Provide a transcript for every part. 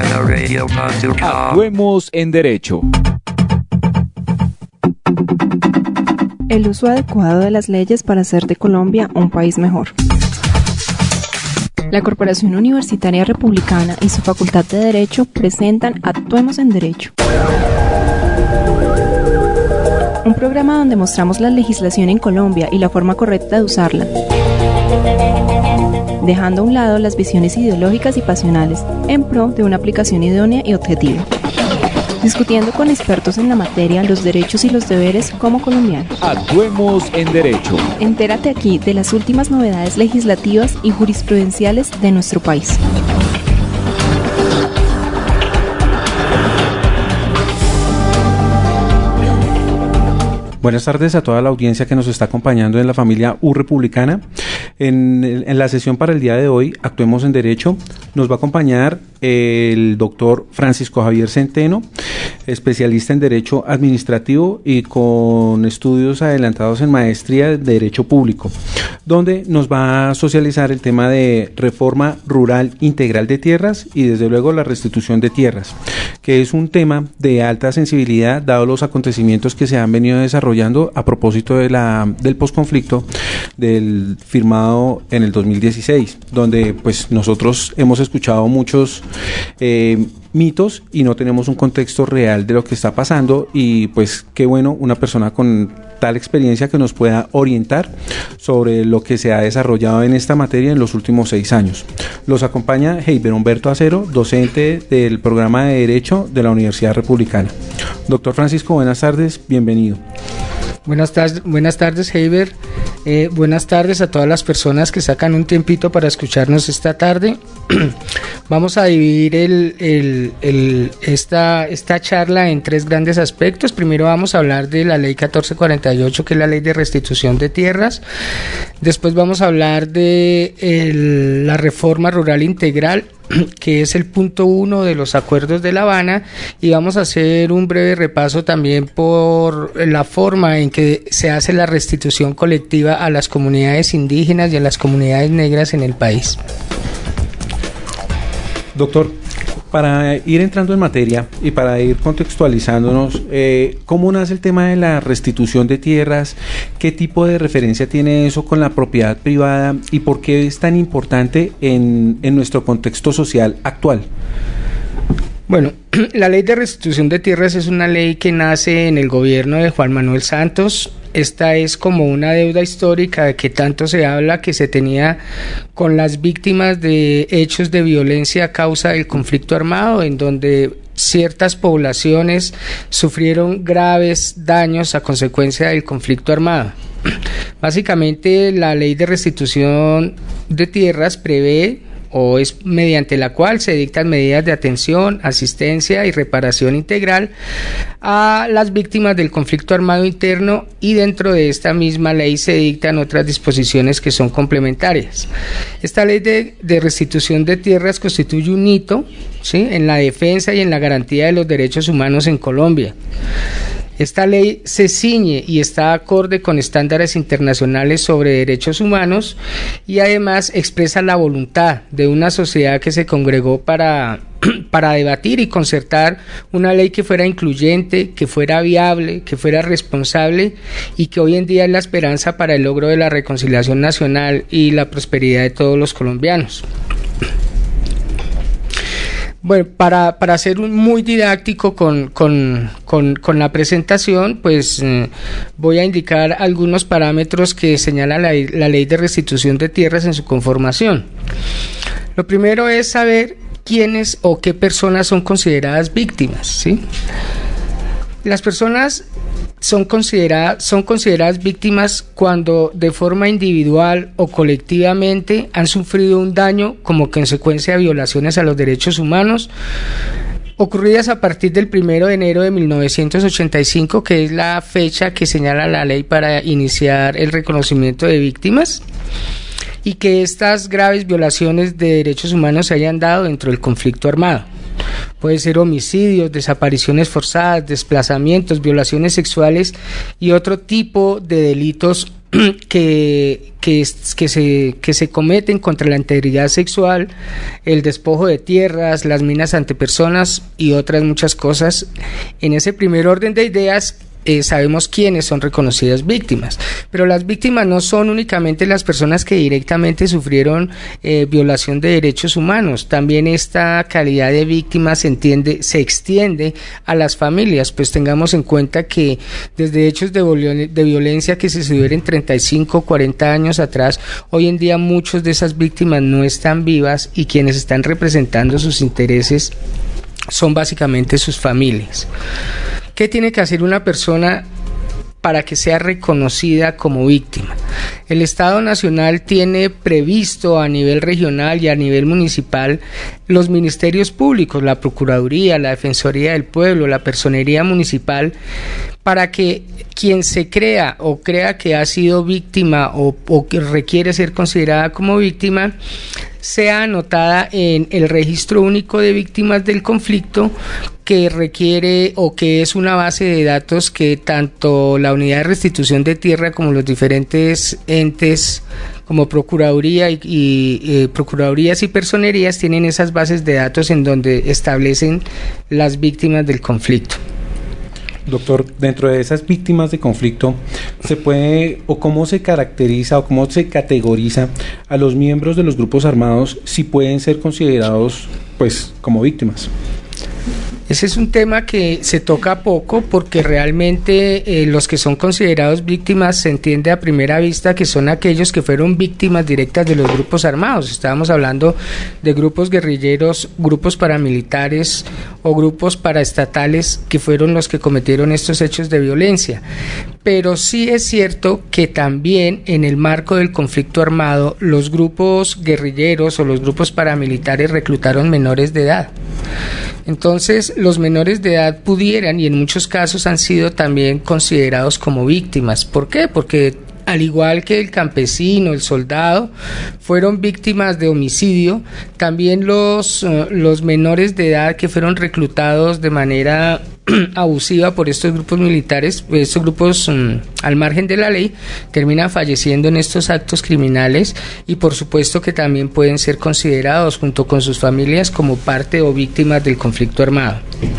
Actuemos en Derecho. El uso adecuado de las leyes para hacer de Colombia un país mejor. La Corporación Universitaria Republicana y su Facultad de Derecho presentan Actuemos en Derecho. Un programa donde mostramos la legislación en Colombia y la forma correcta de usarla, dejando a un lado las visiones ideológicas y pasionales en pro de una aplicación idónea y objetiva. Discutiendo con expertos en la materia los derechos y los deberes como colombianos. Actuemos en Derecho. Entérate aquí de las últimas novedades legislativas y jurisprudenciales de nuestro país. Buenas tardes a toda la audiencia que nos está acompañando en la familia U Republicana. En la sesión para el día de hoy, Actuemos en Derecho, nos va a acompañar el doctor Francisco Javier Centeno, especialista en Derecho Administrativo y con estudios adelantados en Maestría de Derecho Público, donde nos va a socializar el tema de reforma rural integral de tierras y desde luego la restitución de tierras, que es un tema de alta sensibilidad dado los acontecimientos que se han venido desarrollando a propósito de del posconflicto del firmado en el 2016, donde pues nosotros hemos escuchado muchos mitos y no tenemos un contexto real de lo que está pasando, y pues qué bueno una persona con tal experiencia que nos pueda orientar sobre lo que se ha desarrollado en esta materia en los últimos 6 años. Los acompaña Heiber Humberto Acero, docente del programa de Derecho de la Universidad Republicana. Doctor Francisco, buenas tardes, bienvenido. Buenas tardes, Heiber. Buenas tardes a todas las personas que sacan un tiempito para escucharnos esta tarde. Vamos a dividir esta charla en 3 grandes aspectos. Primero vamos a hablar de la ley 1448, que es la ley de restitución de tierras. Después vamos a hablar de la reforma rural integral, que es el punto 1 de los acuerdos de La Habana, y vamos a hacer un breve repaso también por la forma en que se hace la restitución colectiva a las comunidades indígenas y a las comunidades negras en el país. Doctor, para ir entrando en materia y para ir contextualizándonos, ¿cómo nace el tema de la restitución de tierras? ¿Qué tipo de referencia tiene eso con la propiedad privada? ¿Y por qué es tan importante en nuestro contexto social actual? Bueno, la ley de restitución de tierras es una ley que nace en el gobierno de Juan Manuel Santos. Esta es como una deuda histórica de que tanto se habla que se tenía con las víctimas de hechos de violencia a causa del conflicto armado, en donde ciertas poblaciones sufrieron graves daños a consecuencia del conflicto armado. Básicamente, la ley de restitución de tierras prevé, o es mediante la cual se dictan medidas de atención, asistencia y reparación integral a las víctimas del conflicto armado interno, y dentro de esta misma ley se dictan otras disposiciones que son complementarias. Esta ley de restitución de tierras constituye un hito, ¿sí?, en la defensa y en la garantía de los derechos humanos en Colombia. Esta ley se ciñe y está acorde con estándares internacionales sobre derechos humanos, y además expresa la voluntad de una sociedad que se congregó para debatir y concertar una ley que fuera incluyente, que fuera viable, que fuera responsable, y que hoy en día es la esperanza para el logro de la reconciliación nacional y la prosperidad de todos los colombianos. Bueno, para ser muy didáctico con la presentación, pues voy a indicar algunos parámetros que señala la ley de restitución de tierras en su conformación. Lo primero es saber quiénes o qué personas son consideradas víctimas, ¿sí? Las personas son consideradas víctimas cuando de forma individual o colectivamente han sufrido un daño como consecuencia de violaciones a los derechos humanos ocurridas a partir del 1 de enero de 1985, que es la fecha que señala la ley para iniciar el reconocimiento de víctimas, y que estas graves violaciones de derechos humanos se hayan dado dentro del conflicto armado. Puede ser homicidios, desapariciones forzadas, desplazamientos, violaciones sexuales y otro tipo de delitos que se cometen contra la integridad sexual, el despojo de tierras, las minas ante personas y otras muchas cosas. En ese primer orden de ideas, sabemos quiénes son reconocidas víctimas, pero las víctimas no son únicamente las personas que directamente sufrieron violación de derechos humanos. También esta calidad de víctima se extiende a las familias, pues tengamos en cuenta que desde hechos de violencia que se sucedieron 35, 40 años atrás, hoy en día muchas de esas víctimas no están vivas y quienes están representando sus intereses son básicamente sus familias. ¿Qué tiene que hacer una persona para que sea reconocida como víctima? El Estado Nacional tiene previsto a nivel regional y a nivel municipal los ministerios públicos, la Procuraduría, la Defensoría del Pueblo, la Personería Municipal, para que quien se crea que ha sido víctima o que requiere ser considerada como víctima sea anotada en el Registro Único de Víctimas del Conflicto, que requiere o que es una base de datos que tanto la Unidad de Restitución de Tierra como los diferentes entes como Procuraduría y Procuradurías y Personerías tienen esas bases de datos en donde establecen las víctimas del conflicto. Doctor, dentro de esas víctimas de conflicto, ¿se puede o cómo se caracteriza o cómo se categoriza a los miembros de los grupos armados si pueden ser considerados pues como víctimas? Ese es un tema que se toca poco porque realmente los que son considerados víctimas se entiende a primera vista que son aquellos que fueron víctimas directas de los grupos armados. Estábamos hablando de grupos guerrilleros, grupos paramilitares o grupos paraestatales que fueron los que cometieron estos hechos de violencia. Pero sí es cierto que también en el marco del conflicto armado los grupos guerrilleros o los grupos paramilitares reclutaron menores de edad. Entonces, los menores de edad pudieran y en muchos casos han sido también considerados como víctimas. ¿Por qué? Porque al igual que el campesino, el soldado, fueron víctimas de homicidio, también los menores de edad que fueron reclutados de manera abusiva por estos grupos militares, estos grupos al margen de la ley, terminan falleciendo en estos actos criminales y por supuesto que también pueden ser considerados junto con sus familias como parte o víctimas del conflicto armado.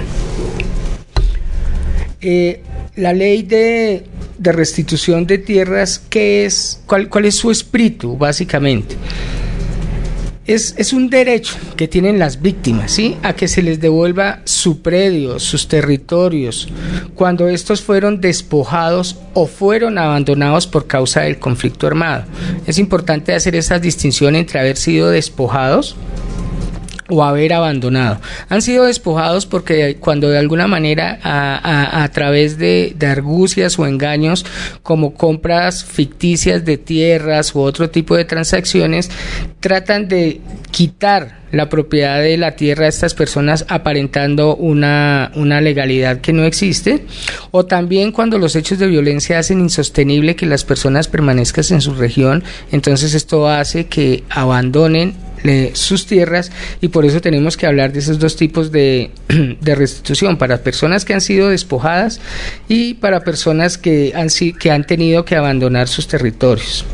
La ley de restitución de tierras, ¿qué es? ¿Cuál es su espíritu básicamente? Es un derecho que tienen las víctimas, ¿sí?, a que se les devuelva su predio, sus territorios, cuando estos fueron despojados o fueron abandonados por causa del conflicto armado. Es importante hacer esa distinción entre haber sido despojados o haber abandonado. Han sido despojados porque cuando de alguna manera a través de argucias o engaños como compras ficticias de tierras u otro tipo de transacciones tratan de quitar la propiedad de la tierra a estas personas aparentando una legalidad que no existe, o también cuando los hechos de violencia hacen insostenible que las personas permanezcan en su región, entonces esto hace que abandonen sus tierras y por eso tenemos que hablar de esos dos tipos de restitución, para personas que han sido despojadas y para personas que han tenido que abandonar sus territorios.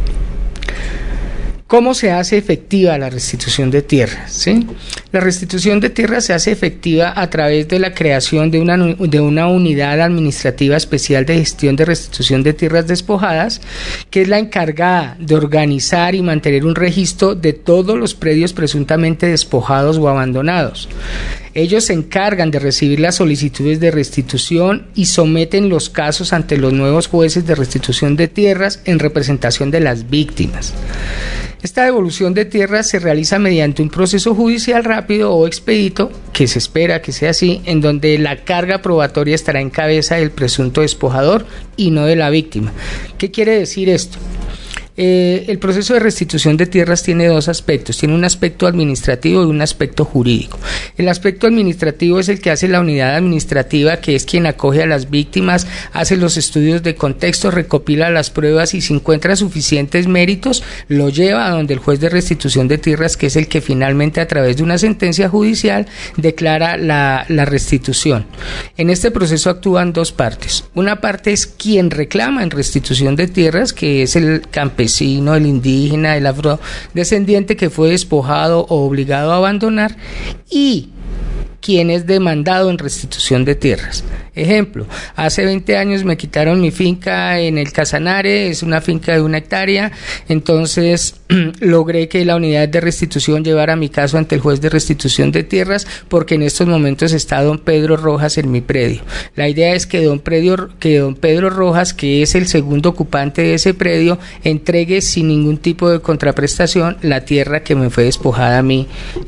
¿Cómo se hace efectiva la restitución de tierras? ¿Sí? La restitución de tierras se hace efectiva a través de la creación de una unidad administrativa especial de gestión de restitución de tierras despojadas, que es la encargada de organizar y mantener un registro de todos los predios presuntamente despojados o abandonados. Ellos se encargan de recibir las solicitudes de restitución y someten los casos ante los nuevos jueces de restitución de tierras en representación de las víctimas. Esta devolución de tierras se realiza mediante un proceso judicial rápido o expedito, que se espera que sea así, en donde la carga probatoria estará en cabeza del presunto despojador y no de la víctima. ¿Qué quiere decir esto? El proceso de restitución de tierras tiene dos aspectos, tiene un aspecto administrativo y un aspecto jurídico. El aspecto administrativo es el que hace la unidad administrativa, que es quien acoge a las víctimas, hace los estudios de contexto, recopila las pruebas y si encuentra suficientes méritos, lo lleva a donde el juez de restitución de tierras, que es el que finalmente a través de una sentencia judicial declara la restitución. En este proceso actúan dos partes. Una parte es quien reclama en restitución de tierras, que es el campesino, el indígena, el afrodescendiente que fue despojado o obligado a abandonar, y quien es demandado en restitución de tierras. Ejemplo, hace 20 años me quitaron mi finca en el Casanare, es una finca de 1 hectárea, entonces logré que la unidad de restitución llevara mi caso ante el juez de restitución de tierras, porque en estos momentos está don Pedro Rojas en mi predio. La idea es que don Pedro Rojas, que es el segundo ocupante de ese predio, entregue sin ningún tipo de contraprestación la tierra que me fue despojada a mí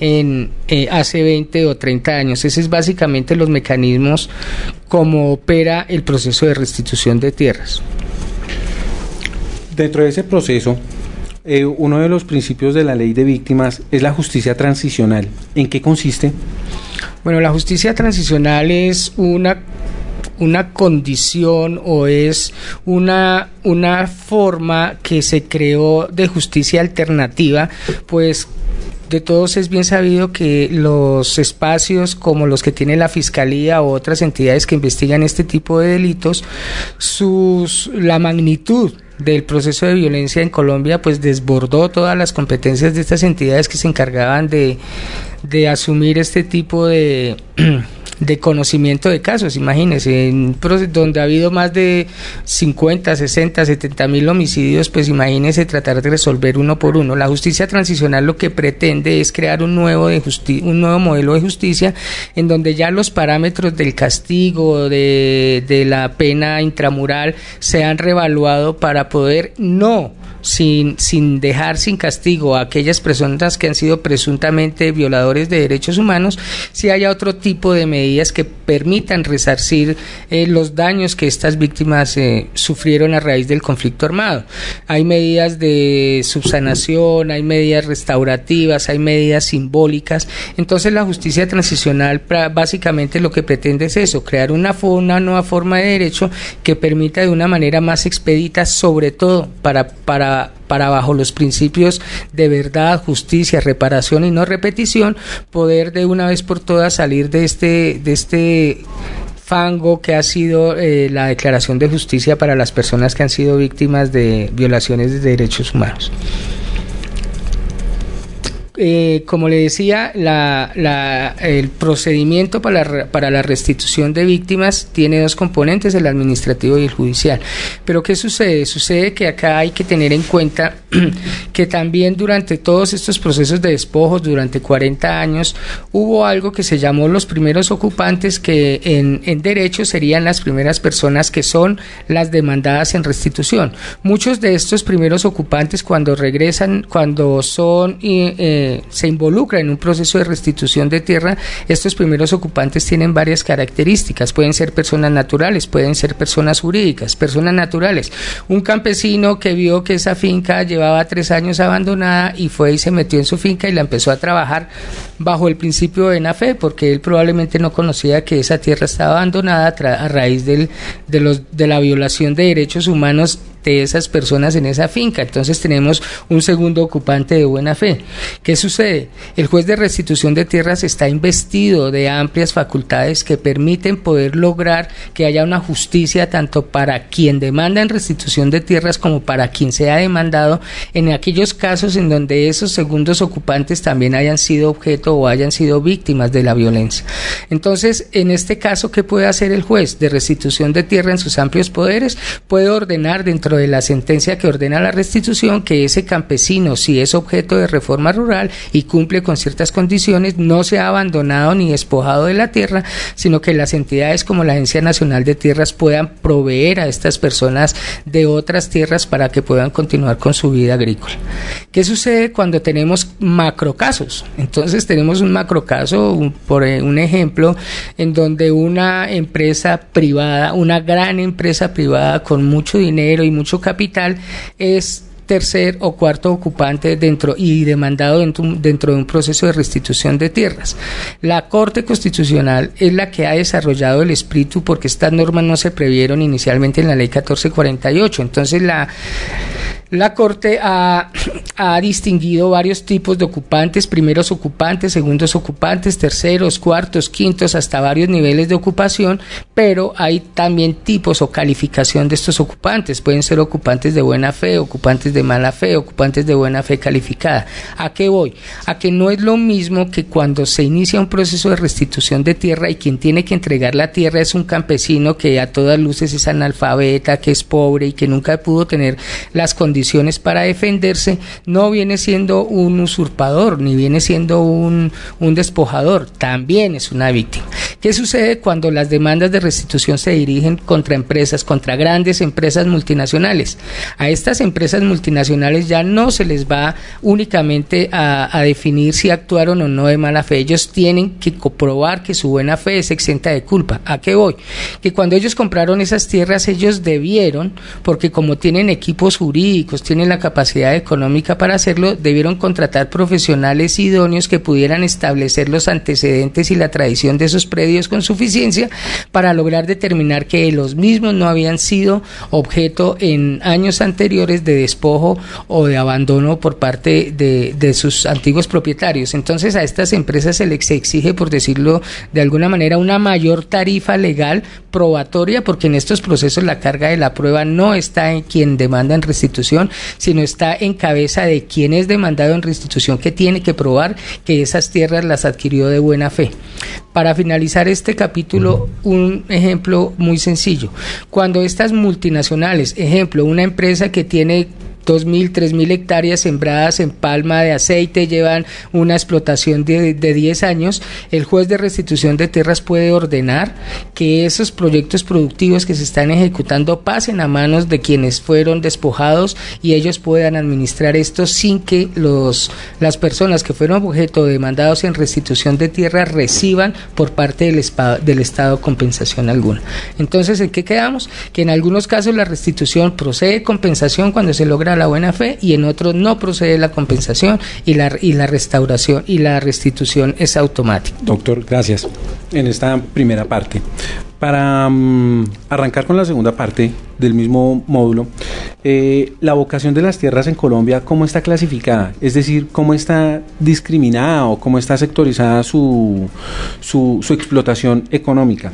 hace 20 o 30 años. Ese es básicamente los mecanismos como opera el proceso de restitución de tierras. Dentro de ese proceso, uno de los principios de la ley de víctimas es la justicia transicional. ¿En qué consiste? Bueno, la justicia transicional es una condición o es una forma que se creó de justicia alternativa, pues de todos es bien sabido que los espacios como los que tiene la Fiscalía o otras entidades que investigan este tipo de delitos, la magnitud del proceso de violencia en Colombia pues desbordó todas las competencias de estas entidades que se encargaban de asumir este tipo de conocimiento de casos. Imagínense, donde ha habido más de 50, 60, 70 mil homicidios, pues imagínense tratar de resolver uno por uno. La justicia transicional lo que pretende es crear un nuevo modelo de justicia en donde ya los parámetros del castigo, de la pena intramural se han reevaluado para poder sin dejar sin castigo a aquellas personas que han sido presuntamente violadores de derechos humanos, si haya otro tipo de medidas que permitan resarcir los daños que estas víctimas sufrieron a raíz del conflicto armado. Hay medidas de subsanación, hay medidas restaurativas, hay medidas simbólicas. Entonces la justicia transicional básicamente lo que pretende es eso, crear una nueva forma de derecho que permita de una manera más expedita, sobre todo para bajo los principios de verdad, justicia, reparación y no repetición, poder de una vez por todas salir de este fango que ha sido la declaración de justicia para las personas que han sido víctimas de violaciones de derechos humanos. Como le decía, el procedimiento para la restitución de víctimas tiene dos componentes, el administrativo y el judicial. Pero ¿qué sucede? Sucede que acá hay que tener en cuenta que también durante todos estos procesos de despojos, durante 40 años, hubo algo que se llamó los primeros ocupantes, que en derecho serían las primeras personas que son las demandadas en restitución. Muchos de estos primeros ocupantes, cuando regresan, cuando se involucran en un proceso de restitución de tierra, estos primeros ocupantes tienen varias características. Pueden ser personas naturales, pueden ser personas jurídicas. Personas naturales, un campesino que vio que esa finca llevaba 3 años abandonada y fue y se metió en su finca y la empezó a trabajar bajo el principio de buena fe, porque él probablemente no conocía que esa tierra estaba abandonada a raíz de la violación de derechos humanos de esas personas en esa finca. Entonces tenemos un segundo ocupante de buena fe. ¿Qué sucede? El juez de restitución de tierras está investido de amplias facultades que permiten poder lograr que haya una justicia tanto para quien demanda en restitución de tierras como para quien sea demandado, en aquellos casos en donde esos segundos ocupantes también hayan sido objeto o hayan sido víctimas de la violencia. Entonces, en este caso, ¿qué puede hacer el juez de restitución de tierra en sus amplios poderes? Puede ordenar dentro de la sentencia que ordena la restitución que ese campesino, si es objeto de reforma rural y cumple con ciertas condiciones, no sea abandonado ni despojado de la tierra, sino que las entidades como la Agencia Nacional de Tierras puedan proveer a estas personas de otras tierras para que puedan continuar con su vida agrícola. ¿Qué sucede cuando tenemos macrocasos? Entonces tenemos un macrocaso, por un ejemplo, en donde una empresa privada, una gran empresa privada con mucho dinero y mucho capital, tercer o cuarto ocupante dentro demandado dentro de un proceso de restitución de tierras. La Corte Constitucional es la que ha desarrollado el espíritu, porque estas normas no se previeron inicialmente en la Ley 1448. Entonces la Corte ha distinguido varios tipos de ocupantes: primeros ocupantes, segundos ocupantes, terceros, cuartos, quintos, hasta varios niveles de ocupación, pero hay también tipos o calificación de estos ocupantes. Pueden ser ocupantes de buena fe, ocupantes de mala fe, ocupantes de buena fe calificada. ¿A qué voy? A que no es lo mismo que cuando se inicia un proceso de restitución de tierra y quien tiene que entregar la tierra es un campesino que a todas luces es analfabeta, que es pobre y que nunca pudo tener las condiciones para defenderse. No viene siendo un usurpador ni viene siendo un despojador, también es una víctima. ¿Qué sucede cuando las demandas de restitución se dirigen contra empresas, contra grandes empresas multinacionales? A estas empresas multinacionales ya no se les va únicamente a definir si actuaron o no de mala fe. Ellos tienen que comprobar que su buena fe es exenta de culpa. ¿A qué voy? Que cuando ellos compraron esas tierras, ellos debieron, porque como tienen equipos jurídicos, tienen la capacidad económica para hacerlo, debieron contratar profesionales idóneos que pudieran establecer los antecedentes y la tradición de esos predios con suficiencia para lograr determinar que los mismos no habían sido objeto en años anteriores de despojo o de abandono por parte de sus antiguos propietarios. Entonces a estas empresas se les exige, por decirlo de alguna manera, una mayor tarifa legal probatoria, porque en estos procesos la carga de la prueba no está en quien demanda en restitución, sino está en cabeza de quien es demandado en restitución, que tiene que probar que esas tierras las adquirió de buena fe. Para finalizar este capítulo, un ejemplo muy sencillo: cuando estas multinacionales, ejemplo, una empresa que tiene 2.000, 3.000 hectáreas sembradas en palma de aceite, llevan una explotación de 10 años, el juez de restitución de tierras puede ordenar que esos proyectos productivos que se están ejecutando pasen a manos de quienes fueron despojados y ellos puedan administrar esto sin que las personas que fueron objeto de demandados en restitución de tierras reciban por parte del Estado compensación alguna. Entonces, ¿en qué quedamos? Que en algunos casos la restitución procede compensación cuando se logra la buena fe, y en otros no procede la compensación y la restauración y la restitución es automática. Doctor, gracias. En esta primera parte, para arrancar con la segunda parte del mismo módulo, la vocación de las tierras en Colombia, ¿cómo está clasificada? Es decir, ¿cómo está discriminada o cómo está sectorizada su explotación económica?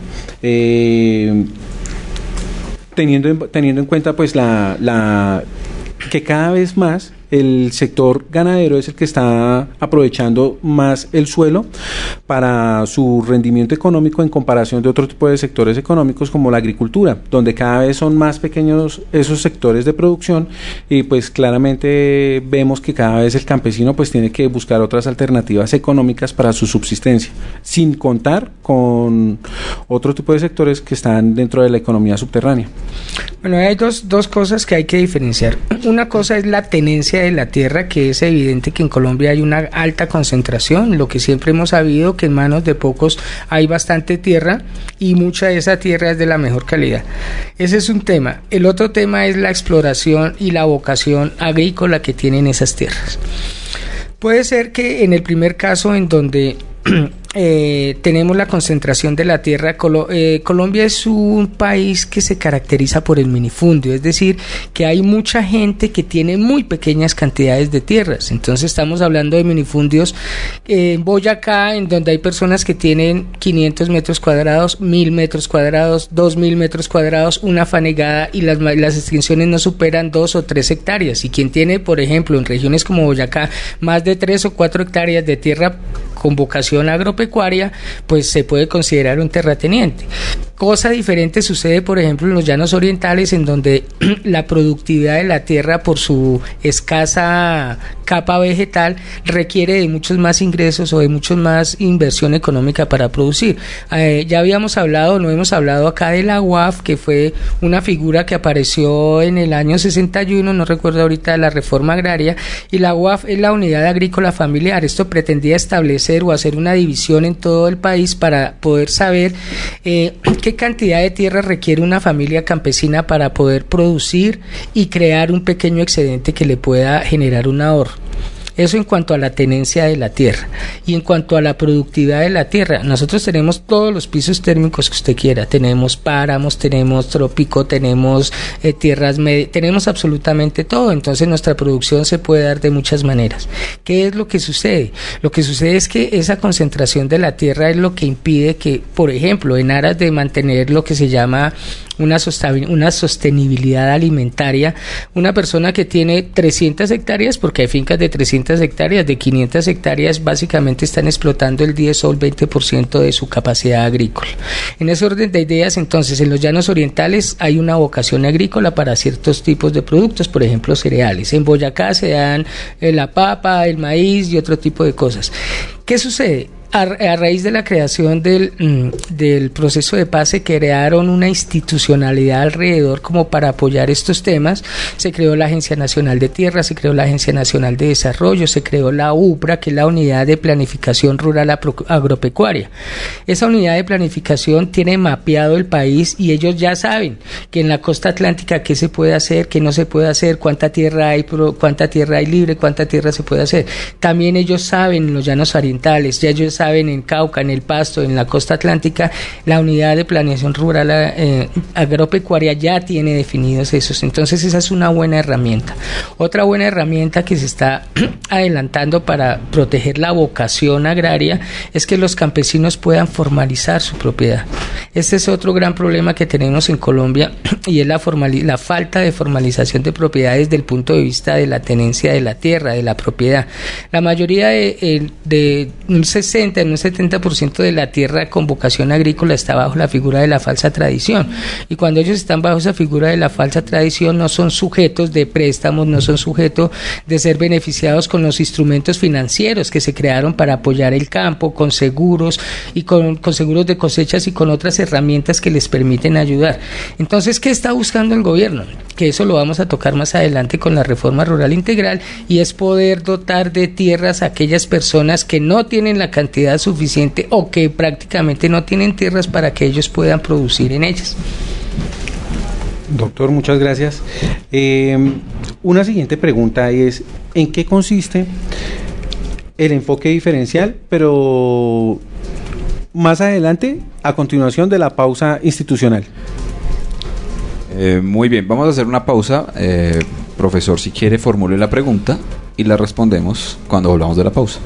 Teniendo en cuenta pues que cada vez más el sector ganadero es el que está aprovechando más el suelo para su rendimiento económico en comparación de otro tipo de sectores económicos como la agricultura, donde cada vez son más pequeños esos sectores de producción, y pues claramente vemos que cada vez el campesino pues tiene que buscar otras alternativas económicas para su subsistencia, sin contar con otro tipo de sectores que están dentro de la economía subterránea. Bueno, hay dos cosas que hay que diferenciar. Una cosa es la tenencia de la tierra, que es evidente que en Colombia hay una alta concentración, lo que siempre hemos sabido, que en manos de pocos hay bastante tierra y mucha de esa tierra es de la mejor calidad. Ese es un tema. El otro tema es la exploración y la vocación agrícola que tienen esas tierras. Puede ser que en el primer caso, en donde tenemos la concentración de la tierra, Colombia es un país que se caracteriza por el minifundio, es decir, que hay mucha gente que tiene muy pequeñas cantidades de tierras. Entonces estamos hablando de minifundios en Boyacá, en donde hay personas que tienen 500 metros cuadrados, 1.000 metros cuadrados, 2.000 metros cuadrados, una fanegada, y las extensiones no superan 2 o 3 hectáreas. Y quien tiene, por ejemplo, en regiones como Boyacá, más de 3 o 4 hectáreas de tierra con vocación agropecuaria, pues se puede considerar un terrateniente. Cosa diferente sucede, por ejemplo, en los llanos orientales, en donde la productividad de la tierra, por su escasa capa vegetal, requiere de muchos más ingresos o de muchos más inversión económica para producir. Ya habíamos hablado, no hemos hablado acá de la UAF, que fue una figura que apareció en el año 61, no recuerdo ahorita, de la reforma agraria, y la UAF es la Unidad Agrícola Familiar. Esto pretendía establecer o hacer una división en todo el país para poder saber qué qué cantidad de tierra requiere una familia campesina para poder producir y crear un pequeño excedente que le pueda generar un ahorro. Eso en cuanto a la tenencia de la tierra. Y en cuanto a la productividad de la tierra, nosotros tenemos todos los pisos térmicos que usted quiera. Tenemos páramos, tenemos trópico, tenemos tierras medias, tenemos absolutamente todo. Entonces nuestra producción se puede dar de muchas maneras. ¿Qué es lo que sucede? Lo que sucede es que esa concentración de la tierra es lo que impide que, por ejemplo, en aras de mantener lo que se llama una sostenibilidad alimentaria, una persona que tiene 300 hectáreas, porque hay fincas de 300 hectáreas, de 500 hectáreas, básicamente están explotando el 10 o el 20% de su capacidad agrícola. En ese orden de ideas, entonces, en los llanos orientales hay una vocación agrícola para ciertos tipos de productos, por ejemplo, cereales. En Boyacá se dan la papa, el maíz y otro tipo de cosas. ¿Qué sucede? A raíz de la creación del proceso de paz se crearon una institucionalidad alrededor como para apoyar estos temas. Se creó la Agencia Nacional de Tierra, se creó la Agencia Nacional de Desarrollo, se creó la UPRA, que es la Unidad de Planificación Rural Agropecuaria. Esa unidad de planificación tiene mapeado el país y ellos ya saben que en la costa atlántica qué se puede hacer, qué no se puede hacer, cuánta tierra hay libre, cuánta tierra se puede hacer. También ellos saben en los llanos orientales, ya ellos saben en Cauca, en el Pasto, en la costa atlántica, la unidad de planeación rural agropecuaria ya tiene definidos esos. Entonces esa es una buena herramienta. Otra buena herramienta que se está adelantando para proteger la vocación agraria es que los campesinos puedan formalizar su propiedad. Este es otro gran problema que tenemos en Colombia y es la falta de formalización de propiedades desde el punto de vista de la tenencia de la tierra, de la propiedad. La mayoría de un 60, en un 70% de la tierra con vocación agrícola está bajo la figura de la falsa tradición, y cuando ellos están bajo esa figura de la falsa tradición no son sujetos de préstamos, no son sujetos de ser beneficiados con los instrumentos financieros que se crearon para apoyar el campo, con seguros y con seguros de cosechas y con otras herramientas que les permiten ayudar. Entonces, ¿qué está buscando el gobierno? Que eso lo vamos a tocar más adelante con la reforma rural integral, y es poder dotar de tierras a aquellas personas que no tienen la cantidad suficiente o que prácticamente no tienen tierras para que ellos puedan producir en ellas. Doctor, muchas gracias. Una siguiente pregunta es, ¿en qué consiste el enfoque diferencial? Pero más adelante, a continuación de la pausa institucional. Muy bien, vamos a hacer una pausa. Profesor, si quiere, formule la pregunta y la respondemos cuando volvamos de la pausa.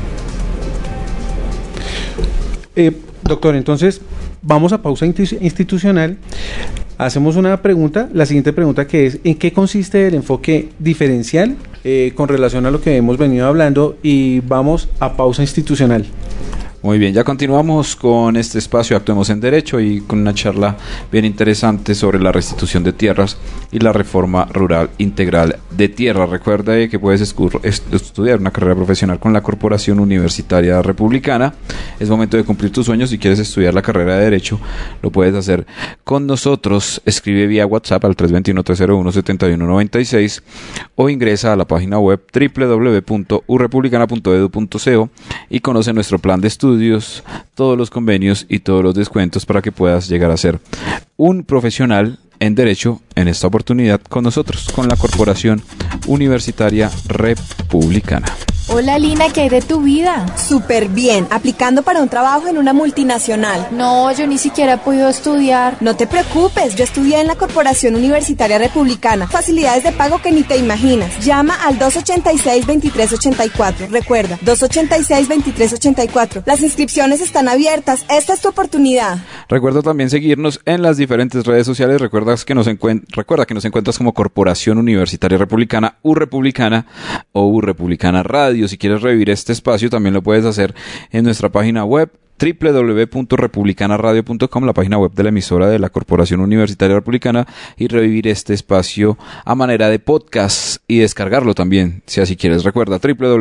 Doctor, entonces vamos a pausa institucional. Hacemos una pregunta, la siguiente pregunta, que es: ¿en qué consiste el enfoque diferencial con relación a lo que hemos venido hablando? Y vamos a pausa institucional. Muy bien, ya continuamos con este espacio Actuemos en Derecho y con una charla bien interesante sobre la restitución de tierras y la reforma rural integral de tierra. Recuerda que puedes estudiar una carrera profesional con la Corporación Universitaria Republicana. Es momento de cumplir tus sueños. Si quieres estudiar la carrera de Derecho, lo puedes hacer con nosotros. Escribe vía WhatsApp al 321-301-7196 o ingresa a la página web www.urepublicana.edu.co y conoce nuestro plan de estudios, todos los convenios y todos los descuentos para que puedas llegar a ser un profesional en Derecho, en esta oportunidad con nosotros, con la Corporación Universitaria Republicana. Hola Lina, ¿qué hay de tu vida? Súper bien, aplicando para un trabajo en una multinacional. No, yo ni siquiera he podido estudiar. No te preocupes, yo estudié en la Corporación Universitaria Republicana. Facilidades de pago que ni te imaginas. Llama al 286-2384. Recuerda, 286-2384. Las inscripciones están abiertas. Esta es tu oportunidad. Recuerda también seguirnos en las diferentes redes sociales. Recuerda que nos encuentras como Corporación Universitaria Republicana, Republicana o Republicana Radio. Si quieres revivir este espacio, también lo puedes hacer en nuestra página web www.republicanaradio.com, la página web de la emisora de la Corporación Universitaria Republicana, y revivir este espacio a manera de podcast y descargarlo también, si así quieres. Recuerda,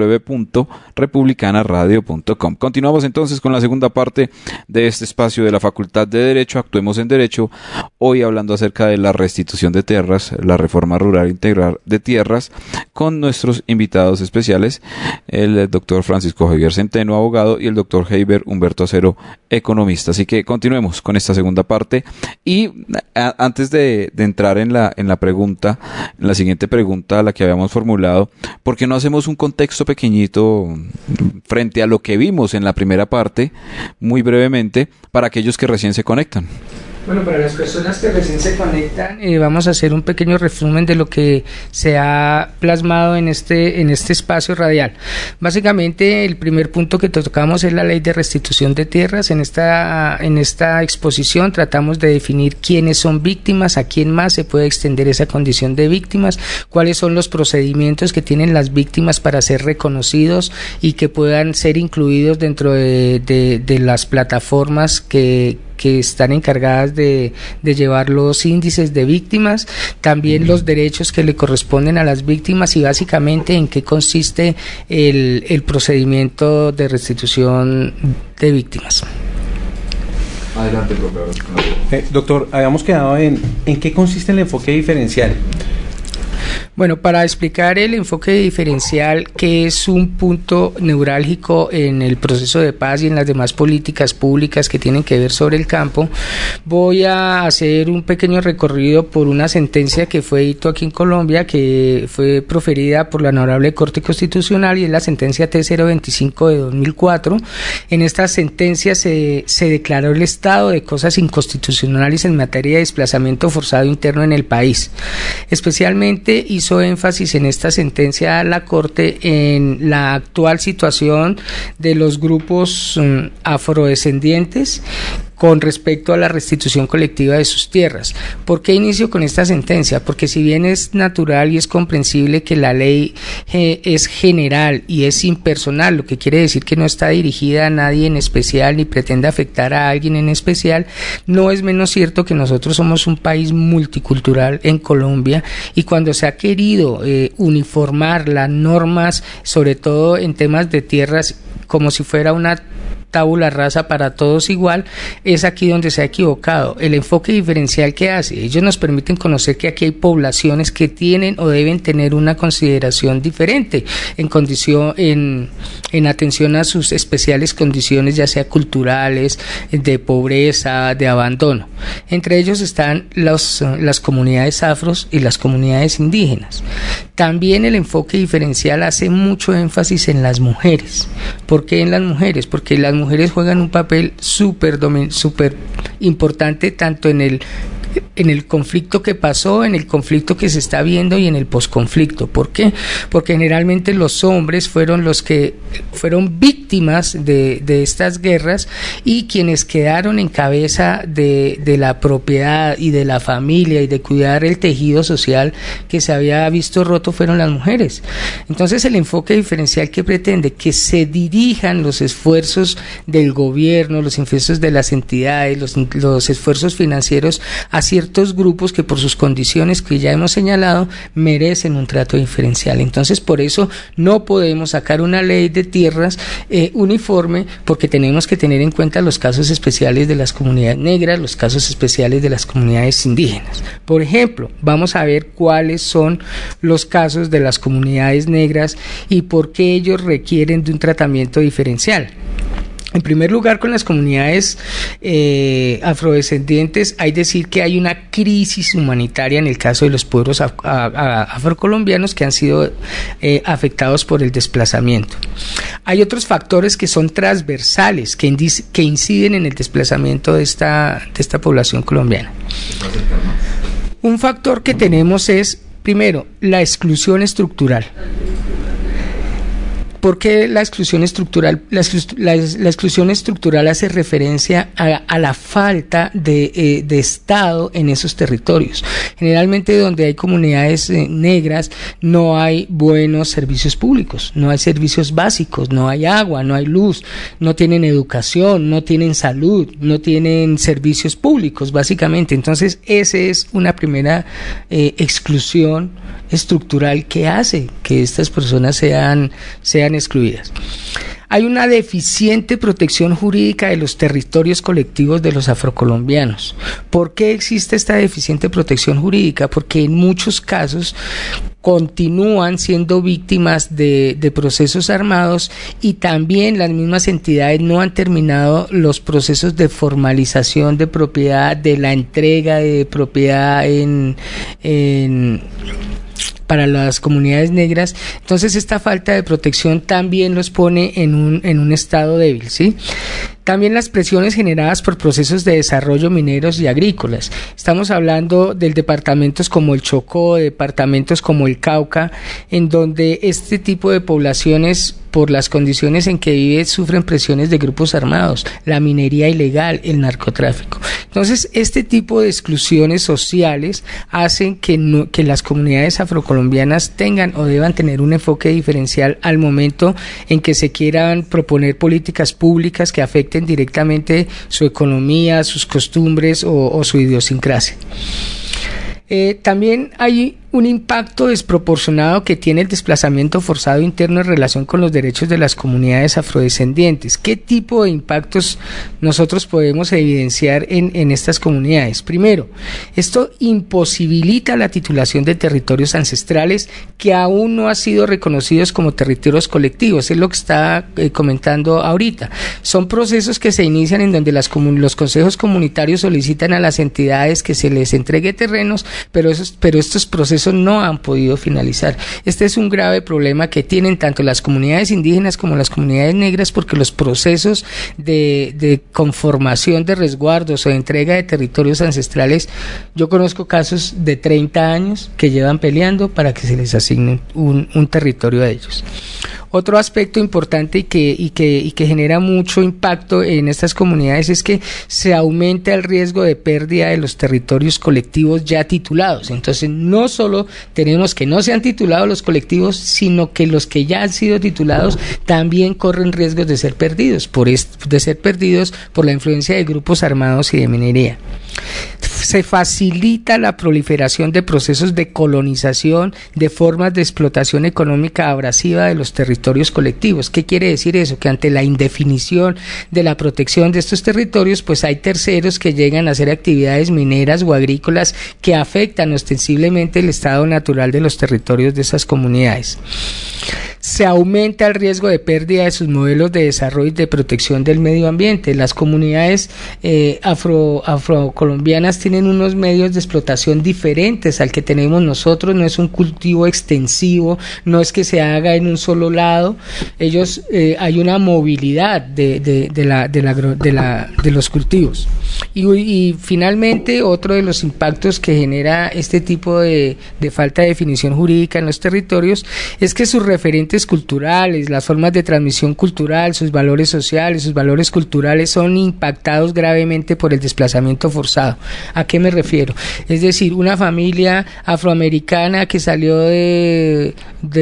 www.republicanaradio.com. Continuamos entonces con la segunda parte de este espacio de la Facultad de Derecho, Actuemos en Derecho, hoy hablando acerca de la restitución de tierras, la reforma rural integral de tierras, con nuestros invitados especiales, el doctor Francisco Javier Centeno, abogado, y el doctor Heiber Humberto Acero Economista. Así que continuemos con esta segunda parte. Y antes de entrar en la pregunta, en la siguiente pregunta a la que habíamos formulado, ¿por qué no hacemos un contexto pequeñito frente a lo que vimos en la primera parte, muy brevemente, para aquellos que recién se conectan? Bueno, para las personas que recién se conectan, vamos a hacer un pequeño resumen de lo que se ha plasmado en este espacio radial. Básicamente, el primer punto que tocamos es la ley de restitución de tierras. En esta exposición tratamos de definir quiénes son víctimas, a quién más se puede extender esa condición de víctimas, cuáles son los procedimientos que tienen las víctimas para ser reconocidos y que puedan ser incluidos dentro de las plataformas que están encargadas de llevar los índices de víctimas, también los derechos que le corresponden a las víctimas y básicamente en qué consiste el procedimiento de restitución de víctimas. Adelante, profesor. Doctor, habíamos quedado en qué consiste el enfoque diferencial. Bueno, para explicar el enfoque diferencial, que es un punto neurálgico en el proceso de paz y en las demás políticas públicas que tienen que ver sobre el campo, voy a hacer un pequeño recorrido por una sentencia que fue hito aquí en Colombia, que fue proferida por la Honorable Corte Constitucional, y es la sentencia T025 de 2004. En esta sentencia se declaró el estado de cosas inconstitucionales en materia de desplazamiento forzado interno en el país. Especialmente hizo énfasis en esta sentencia la Corte en la actual situación de los grupos afrodescendientes con respecto a la restitución colectiva de sus tierras. ¿Por qué inicio con esta sentencia? Porque si bien es natural y es comprensible que la ley es general y es impersonal, lo que quiere decir que no está dirigida a nadie en especial ni pretende afectar a alguien en especial, no es menos cierto que nosotros somos un país multicultural en Colombia, y cuando se ha querido uniformar las normas, sobre todo en temas de tierras, como si fuera una tabula rasa para todos igual, es aquí donde se ha equivocado. El enfoque diferencial que hace, ellos nos permiten conocer que aquí hay poblaciones que tienen o deben tener una consideración diferente en atención a sus especiales condiciones, ya sea culturales, de pobreza, de abandono. Entre ellos están las comunidades afros y las comunidades indígenas. También el enfoque diferencial hace mucho énfasis en las mujeres. ¿Por qué en las mujeres? Porque las mujeres juegan un papel súper importante tanto en el conflicto que pasó, en el conflicto que se está viendo y en el posconflicto. ¿Por qué? Porque generalmente los hombres fueron los que fueron víctimas de estas guerras, y quienes quedaron en cabeza de la propiedad y de la familia y de cuidar el tejido social que se había visto roto fueron las mujeres. Entonces el enfoque diferencial que pretende que se dirijan los esfuerzos del gobierno, los esfuerzos de las entidades, los esfuerzos financieros a ciertos grupos que por sus condiciones que ya hemos señalado merecen un trato diferencial. Entonces por eso no podemos sacar una ley de tierras uniforme, porque tenemos que tener en cuenta los casos especiales de las comunidades negras, los casos especiales de las comunidades indígenas. Por ejemplo, vamos a ver cuáles son los casos de las comunidades negras y por qué ellos requieren de un tratamiento diferencial. En primer lugar, con las comunidades afrodescendientes, hay decir que hay una crisis humanitaria en el caso de los pueblos afrocolombianos que han sido afectados por el desplazamiento. Hay otros factores que son transversales, que inciden en el desplazamiento de esta población colombiana. Un factor que tenemos es, primero, la exclusión estructural. ¿Por qué la exclusión estructural? La exclusión estructural hace referencia a la falta de Estado en esos territorios. Generalmente donde hay comunidades negras no hay buenos servicios públicos, no hay servicios básicos, no hay agua, no hay luz, no tienen educación, no tienen salud, no tienen servicios públicos, básicamente. Entonces, esa es una primera exclusión estructural que hace que estas personas sean excluidas. Hay una deficiente protección jurídica de los territorios colectivos de los afrocolombianos. ¿Por qué existe esta deficiente protección jurídica? Porque en muchos casos, continúan siendo víctimas de procesos armados, y también las mismas entidades no han terminado los procesos de formalización de propiedad, de la entrega de propiedad para las comunidades negras. Entonces esta falta de protección también los pone en un estado débil, ¿sí? También las presiones generadas por procesos de desarrollo mineros y agrícolas. Estamos hablando de departamentos como el Chocó, departamentos como el Cauca, en donde este tipo de poblaciones, por las condiciones en que vive, sufren presiones de grupos armados, la minería ilegal, el narcotráfico. Entonces, este tipo de exclusiones sociales hacen que las comunidades afrocolombianas tengan o deban tener un enfoque diferencial al momento en que se quieran proponer políticas públicas que afecten directamente su economía, sus costumbres o su idiosincrasia. También hay un impacto desproporcionado que tiene el desplazamiento forzado interno en relación con los derechos de las comunidades afrodescendientes. ¿Qué tipo de impactos nosotros podemos evidenciar en estas comunidades? Primero, esto imposibilita la titulación de territorios ancestrales que aún no han sido reconocidos como territorios colectivos, es lo que está comentando ahorita. Son procesos que se inician en donde los consejos comunitarios solicitan a las entidades que se les entregue terrenos, pero estos procesos no han podido finalizar. Este es un grave problema que tienen tanto las comunidades indígenas como las comunidades negras, porque los procesos de conformación de resguardos o de entrega de territorios ancestrales, yo conozco casos de 30 años que llevan peleando para que se les asigne un territorio a ellos. Otro aspecto importante y que genera mucho impacto en estas comunidades es que se aumenta el riesgo de pérdida de los territorios colectivos ya titulados. Entonces, no solo tenemos que no se han titulado los colectivos, sino que los que ya han sido titulados también corren riesgos de ser perdidos, por la influencia de grupos armados y de minería. Se facilita la proliferación de procesos de colonización, de formas de explotación económica abrasiva de los territorios colectivos. ¿Qué quiere decir eso? Que ante la indefinición de la protección de estos territorios, pues hay terceros que llegan a hacer actividades mineras o agrícolas que afectan ostensiblemente el estado natural de los territorios de esas comunidades. Se aumenta el riesgo de pérdida de sus modelos de desarrollo y de protección del medio ambiente. Las comunidades afrocolombianas tienen unos medios de explotación diferentes al que tenemos nosotros. No es un cultivo extensivo, no es que se haga en un solo lado. Ellos hay una movilidad de los cultivos. Y finalmente, otro de los impactos que genera este tipo de falta de definición jurídica en los territorios es que sus referentes culturales, las formas de transmisión cultural, sus valores sociales, sus valores culturales son impactados gravemente por el desplazamiento forzado. ¿A qué me refiero? Es decir, una familia afroamericana que salió del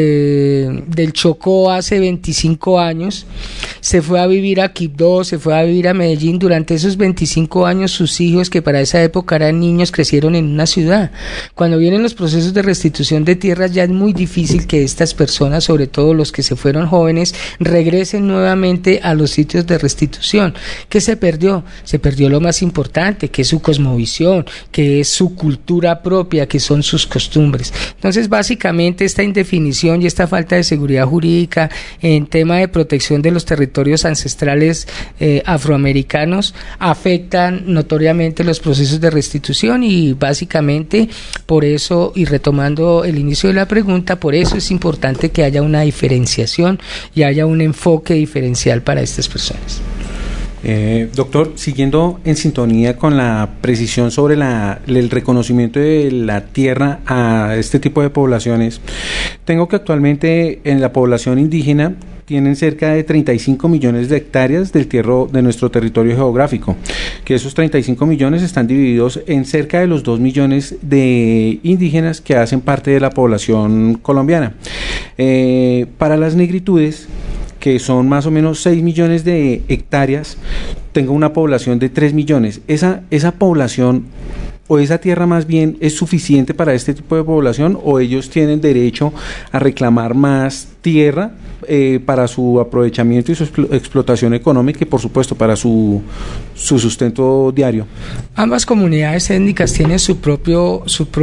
Chocó hace 25 años, se fue a vivir a Quibdó, se fue a vivir a Medellín. Durante esos 25 años sus hijos, que para esa época eran niños, crecieron en una ciudad. Cuando vienen los procesos de restitución de tierras, ya es muy difícil que estas personas, sobre todo los que se fueron jóvenes, regresen nuevamente a los sitios de restitución. ¿Qué se perdió? Se perdió lo más importante, que es su cosmovisión, que es su cultura propia, que son sus costumbres. Entonces, básicamente, esta indefinición y esta falta de seguridad jurídica en tema de protección de los territorios ancestrales afroamericanos afectan notoriamente los procesos de restitución, y básicamente por eso, y retomando el inicio de la pregunta, por eso es importante que haya una diferenciación y haya un enfoque diferencial para estas personas. Doctor, siguiendo en sintonía con la precisión sobre el reconocimiento de la tierra a este tipo de poblaciones, tengo que actualmente en la población indígena tienen cerca de 35 millones de hectáreas de nuestro territorio geográfico, que esos 35 millones están divididos en cerca de los 2 millones de indígenas que hacen parte de la población colombiana. Para las negritudes, que son más o menos 6 millones de hectáreas, tengo una población de 3 millones. Esa población, o esa tierra más bien, ¿es suficiente para este tipo de población, o ellos tienen derecho a reclamar más tierra para su aprovechamiento y su explotación económica y por supuesto para su sustento diario. Ambas comunidades étnicas tienen su propia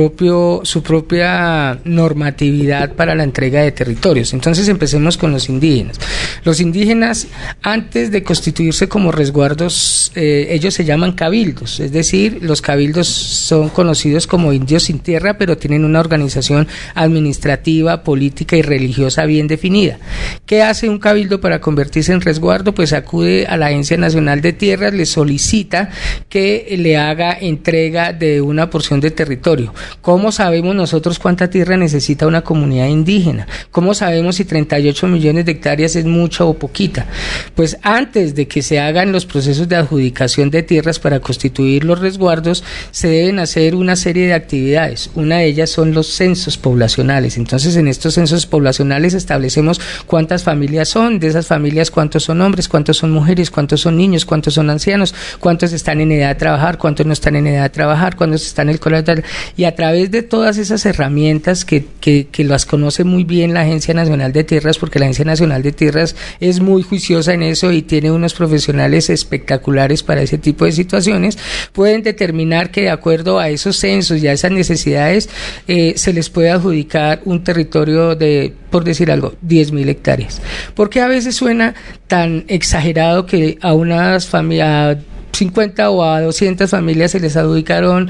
normatividad para la entrega de territorios. Entonces empecemos con los indígenas. Los indígenas, antes de constituirse como resguardos, ellos se llaman cabildos, es decir, los cabildos son conocidos como indios sin tierra, pero tienen una organización administrativa, política y religiosa bien definida. ¿Qué hace un cabildo para convertirse en resguardo? Pues acude a la Agencia Nacional de Tierras, le solicita que le haga entrega de una porción de territorio. ¿Cómo sabemos nosotros cuánta tierra necesita una comunidad indígena? ¿Cómo sabemos si 38 millones de hectáreas es mucha o poquita? Pues antes de que se hagan los procesos de adjudicación de tierras para constituir los resguardos, se deben hacer una serie de actividades. Una de ellas son los censos poblacionales. Entonces, en estos censos poblacionales establecemos cuántas familias son, de esas familias cuántos son hombres, cuántos son mujeres, cuántos son niños, cuántos son ancianos, cuántos están en edad de trabajar, cuántos no están en edad de trabajar, cuántos están en el colegio. Y a través de todas esas herramientas que las conoce muy bien la Agencia Nacional de Tierras, porque la Agencia Nacional de Tierras es muy juiciosa en eso y tiene unos profesionales espectaculares para ese tipo de situaciones, pueden determinar que de acuerdo a esos censos y a esas necesidades se les puede adjudicar un territorio de, por decir algo, 10.000 hectáreas. Porque a veces suena tan exagerado que a unas familias, 50 o a 200 familias se les adjudicaron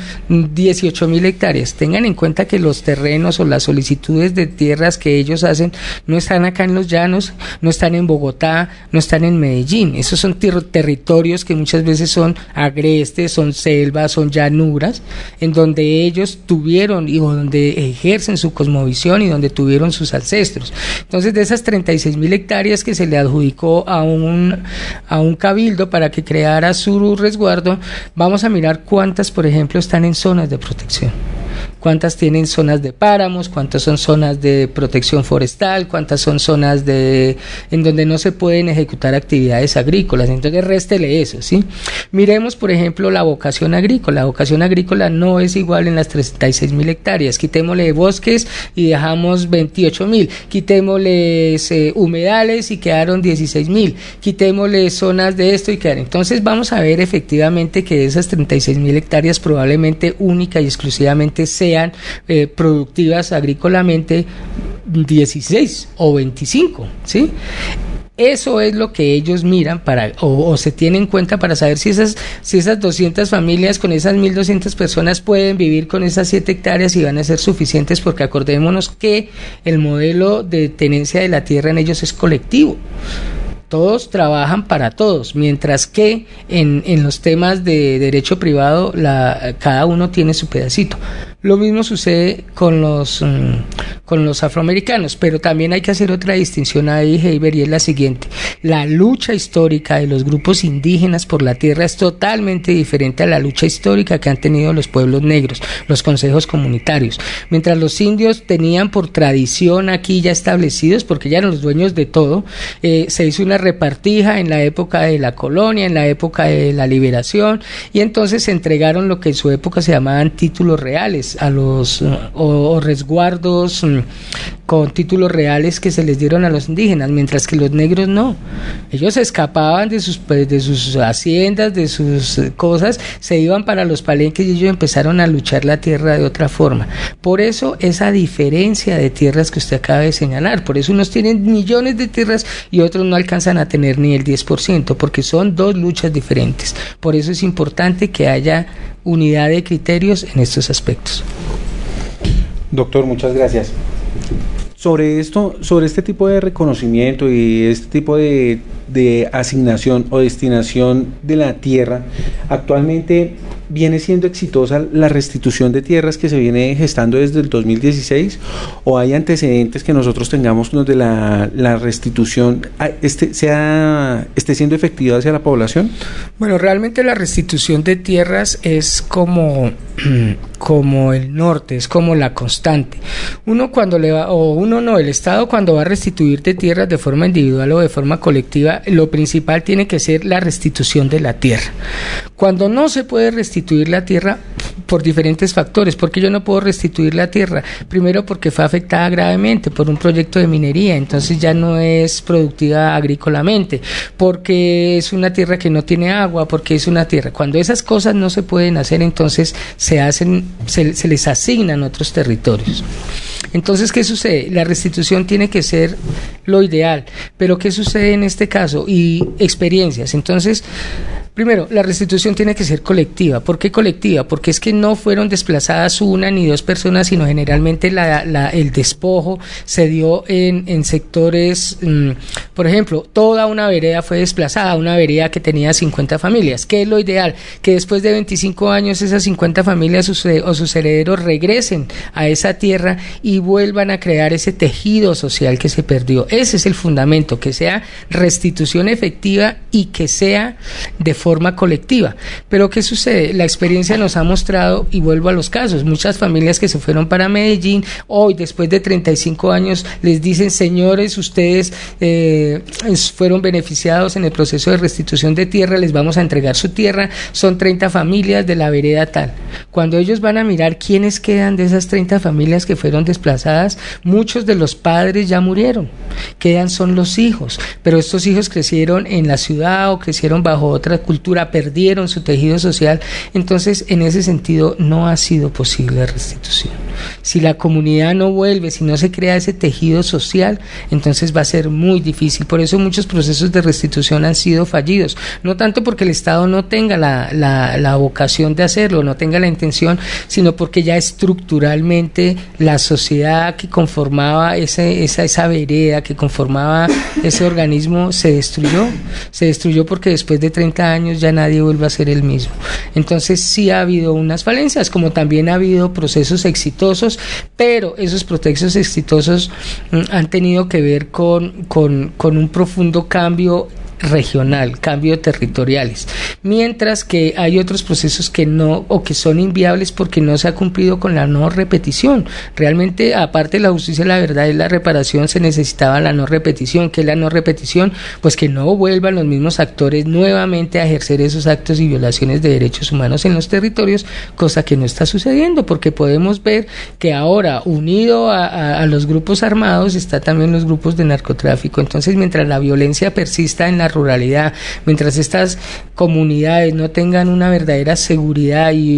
18.000 hectáreas. Tengan en cuenta que los terrenos o las solicitudes de tierras que ellos hacen no están acá en los llanos, no están en Bogotá, no están en Medellín. Esos son territorios que muchas veces son agrestes, son selvas, son llanuras, en donde ellos tuvieron y donde ejercen su cosmovisión y donde tuvieron sus ancestros. Entonces, de esas 36.000 hectáreas que se le adjudicó a un cabildo para que creara su resguardo, vamos a mirar cuántas, por ejemplo, están en zonas de protección, cuántas tienen zonas de páramos, cuántas son zonas de protección forestal, cuántas son zonas en donde no se pueden ejecutar actividades agrícolas. Entonces réstele eso, ¿sí? Miremos, por ejemplo, la vocación agrícola. La vocación agrícola no es igual en las 36.000 hectáreas. Quitémosle bosques y dejamos 28.000, quitémosle humedales y quedaron 16.000, quitémosle zonas de esto y quedaron. Entonces vamos a ver efectivamente que de esas 36.000 hectáreas probablemente única y exclusivamente sean productivas agrícolamente 16 o 25, ¿sí? Eso es lo que ellos miran o se tiene en cuenta para saber si esas 200 familias con esas 1.200 personas pueden vivir con esas 7 hectáreas y van a ser suficientes, porque acordémonos que el modelo de tenencia de la tierra en ellos es colectivo. Todos trabajan para todos, mientras que en los temas de derecho privado cada uno tiene su pedacito. Lo mismo sucede con los afroamericanos, pero también hay que hacer otra distinción ahí, Heiber, y es la siguiente. La lucha histórica de los grupos indígenas por la tierra es totalmente diferente a la lucha histórica que han tenido los pueblos negros, los consejos comunitarios. Mientras los indios tenían por tradición aquí ya establecidos, porque ya eran los dueños de todo, se hizo una repartija en la época de la colonia, en la época de la liberación, y entonces se entregaron lo que en su época se llamaban títulos reales a los o resguardos con títulos reales que se les dieron a los indígenas, mientras que los negros no. Ellos escapaban de sus haciendas, de sus cosas, se iban para los palenques y ellos empezaron a luchar la tierra de otra forma. Por eso esa diferencia de tierras que usted acaba de señalar, por eso unos tienen millones de tierras y otros no alcanzan a tener ni el 10%, porque son dos luchas diferentes. Por eso es importante que haya unidad de criterios en estos aspectos. Doctor, muchas gracias. Sobre este tipo de reconocimiento y este tipo de asignación o destinación de la tierra, actualmente viene siendo exitosa la restitución de tierras que se viene gestando desde el 2016, o hay antecedentes que nosotros tengamos donde la restitución esté siendo efectiva hacia la población. Bueno, realmente la restitución de tierras es como el norte, es como la constante. El Estado cuando va a restituir de tierras de forma individual o de forma colectiva, lo principal tiene que ser la restitución de la tierra. Cuando no se puede restituir la tierra, por diferentes factores. ¿Por qué yo no puedo restituir la tierra? Primero, porque fue afectada gravemente por un proyecto de minería, entonces ya no es productiva agrícolamente, porque es una tierra que no tiene agua, porque es una tierra. Cuando esas cosas no se pueden hacer, entonces se les asignan otros territorios. Entonces, ¿qué sucede? La restitución tiene que ser lo ideal, pero ¿qué sucede en este caso? Y experiencias. Entonces, primero, la restitución tiene que ser colectiva. ¿Por qué colectiva? Porque es que no fueron desplazadas una ni dos personas, sino generalmente el despojo se dio en sectores, por ejemplo, toda una vereda fue desplazada, una vereda que tenía 50 familias. ¿Qué es lo ideal? Que después de 25 años esas 50 familias o sus herederos regresen a esa tierra y vuelvan a crear ese tejido social que se perdió. Ese es el fundamento, que sea restitución efectiva y que sea de forma colectiva. Pero ¿qué sucede? La experiencia nos ha mostrado, y vuelvo a los casos, muchas familias que se fueron para Medellín, hoy después de 35 años les dicen: señores, ustedes fueron beneficiados en el proceso de restitución de tierra, les vamos a entregar su tierra, son 30 familias de la vereda tal. Cuando ellos van a mirar quiénes quedan de esas 30 familias que fueron desplazadas, muchos de los padres ya murieron, quedan son los hijos, pero estos hijos crecieron en la ciudad o crecieron bajo otra cultura, perdieron su tejido social. Entonces, en ese sentido, no ha sido posible la restitución. Si la comunidad no vuelve, si no se crea ese tejido social, entonces va a ser muy difícil. Por eso muchos procesos de restitución han sido fallidos, no tanto porque el Estado no tenga la vocación de hacerlo, no tenga la intención, sino porque ya estructuralmente la sociedad que conformaba esa vereda, que conformaba ese organismo, se destruyó porque después de 30 años ya nadie vuelve a ser el mismo. Entonces sí ha habido unas falencias, como también ha habido procesos exitosos, pero esos procesos exitosos han tenido que ver con un profundo cambio regional, cambio territoriales, mientras que hay otros procesos que no, o que son inviables porque no se ha cumplido con la no repetición. Realmente, aparte de la justicia, la verdad y la reparación, se necesitaba la no repetición. ¿Qué es la no repetición? Pues que no vuelvan los mismos actores nuevamente a ejercer esos actos y violaciones de derechos humanos en los territorios, cosa que no está sucediendo, porque podemos ver que ahora, unido a los grupos armados, está también los grupos de narcotráfico. Entonces, mientras la violencia persista en la ruralidad, mientras estas comunidades no tengan una verdadera seguridad y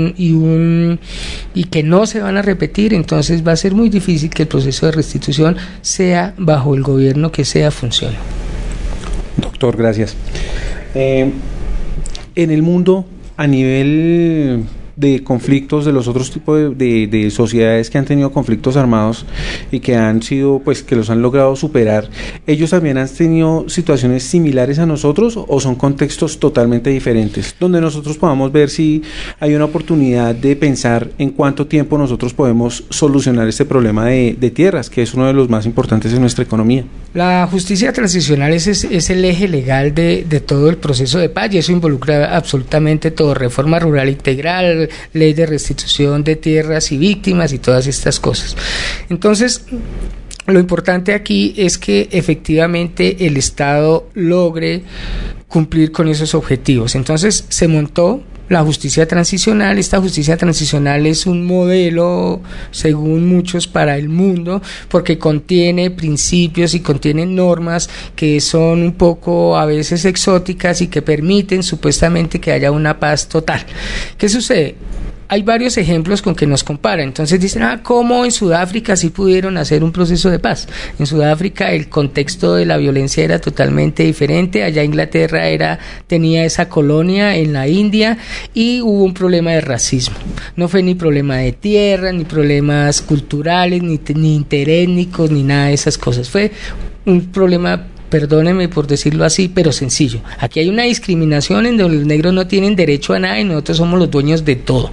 que no se van a repetir, entonces va a ser muy difícil que el proceso de restitución, sea bajo el gobierno que sea, funcione. Doctor, gracias. En el mundo, a nivel de conflictos, de los otros tipos de sociedades que han tenido conflictos armados y que han sido, pues, que los han logrado superar, ¿ellos también han tenido situaciones similares a nosotros o son contextos totalmente diferentes? Donde nosotros podamos ver si hay una oportunidad de pensar en cuánto tiempo nosotros podemos solucionar este problema de tierras, que es uno de los más importantes en nuestra economía. La justicia transicional es el eje legal de todo el proceso de paz, y eso involucra absolutamente todo: reforma rural integral, ley de restitución de tierras y víctimas y todas estas cosas. Entonces, lo importante aquí es que efectivamente el Estado logre cumplir con esos objetivos. Entonces se montó la justicia transicional. Esta justicia transicional es un modelo, según muchos, para el mundo, porque contiene principios y contiene normas que son un poco a veces exóticas y que permiten supuestamente que haya una paz total. ¿Qué sucede? Hay varios ejemplos con que nos comparan. Entonces dicen: ¿cómo en Sudáfrica sí pudieron hacer un proceso de paz? En Sudáfrica el contexto de la violencia era totalmente diferente. Allá Inglaterra tenía esa colonia en la India y hubo un problema de racismo. No fue ni problema de tierra, ni problemas culturales, ni interétnicos, ni nada de esas cosas. Fue un problema, perdónenme por decirlo así, pero sencillo. Aquí hay una discriminación en donde los negros no tienen derecho a nada y nosotros somos los dueños de todo.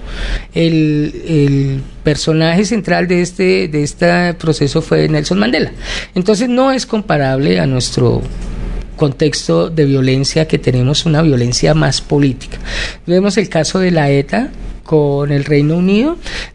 El personaje central de este proceso fue Nelson Mandela. Entonces no es comparable a nuestro contexto de violencia, que tenemos una violencia más política. Vemos el caso de la ETA con el Reino Unido.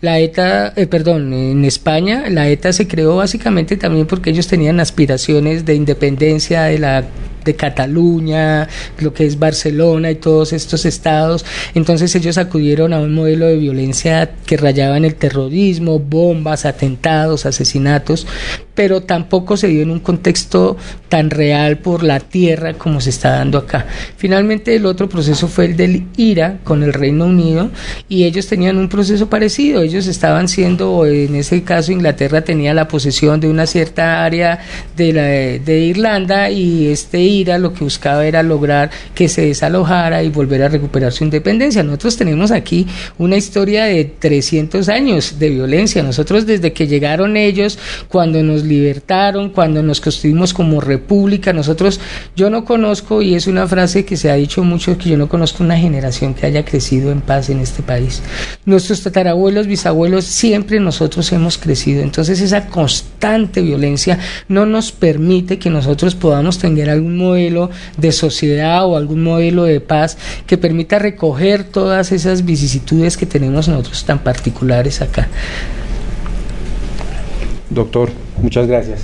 En España, la ETA se creó básicamente también porque ellos tenían aspiraciones de independencia de la de Cataluña, lo que es Barcelona y todos estos estados. Entonces ellos acudieron a un modelo de violencia que rayaba en el terrorismo, bombas, atentados, asesinatos, pero tampoco se dio en un contexto tan real por la tierra como se está dando acá. Finalmente el otro proceso fue el del IRA con el Reino Unido, y ellos tenían un proceso parecido. Ellos estaban siendo, en ese caso Inglaterra tenía la posesión de una cierta área de Irlanda, y este IRA lo que buscaba era lograr que se desalojara y volver a recuperar su independencia. Nosotros tenemos aquí una historia de 300 años de violencia. Nosotros desde que llegaron ellos, cuando nos libertaron, cuando nos constituimos como república, yo no conozco, y es una frase que se ha dicho mucho, que yo no conozco una generación que haya crecido en paz en este país. Nuestros tatarabuelos, bisabuelos, siempre nosotros hemos crecido. Entonces esa constante violencia no nos permite que nosotros podamos tener algún modelo de sociedad o algún modelo de paz que permita recoger todas esas vicisitudes que tenemos nosotros tan particulares acá. Doctor, muchas gracias.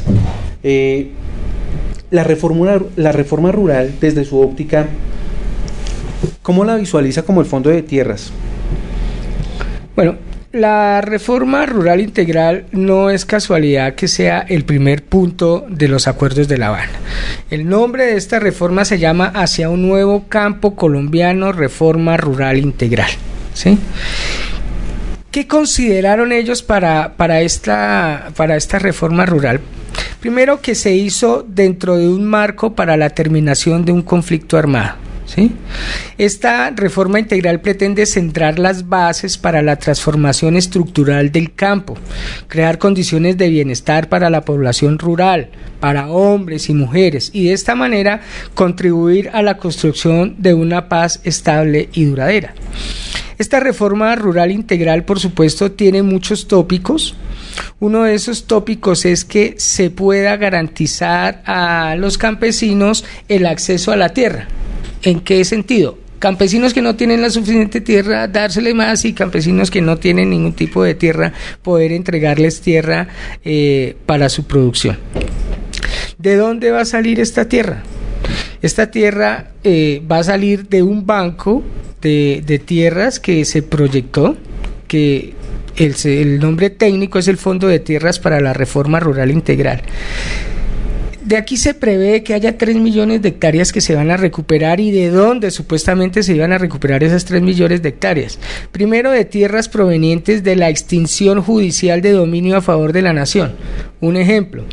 La reforma rural, desde su óptica, ¿cómo la visualiza como el Fondo de Tierras? Bueno, la reforma rural integral no es casualidad que sea el primer punto de los acuerdos de La Habana. El nombre de esta reforma se llama Hacia un nuevo campo colombiano, reforma rural integral, ¿sí? ¿Qué consideraron ellos para esta reforma rural? Primero, que se hizo dentro de un marco para la terminación de un conflicto armado, ¿sí? Esta reforma integral pretende centrar las bases para la transformación estructural del campo, crear condiciones de bienestar para la población rural, para hombres y mujeres, y de esta manera contribuir a la construcción de una paz estable y duradera. Esta reforma rural integral, por supuesto, tiene muchos tópicos. Uno de esos tópicos es que se pueda garantizar a los campesinos el acceso a la tierra. ¿En qué sentido? Campesinos que no tienen la suficiente tierra, dársele más, y campesinos que no tienen ningún tipo de tierra, poder entregarles tierra para su producción. ¿De dónde va a salir esta tierra? Esta tierra va a salir de un banco de tierras que se proyectó, que el nombre técnico es el Fondo de Tierras para la Reforma Rural Integral. De aquí se prevé que haya 3 millones de hectáreas que se van a recuperar. ¿Y de dónde supuestamente se iban a recuperar esas 3 millones de hectáreas? Primero, de tierras provenientes de la extinción judicial de dominio a favor de la nación. Un ejemplo: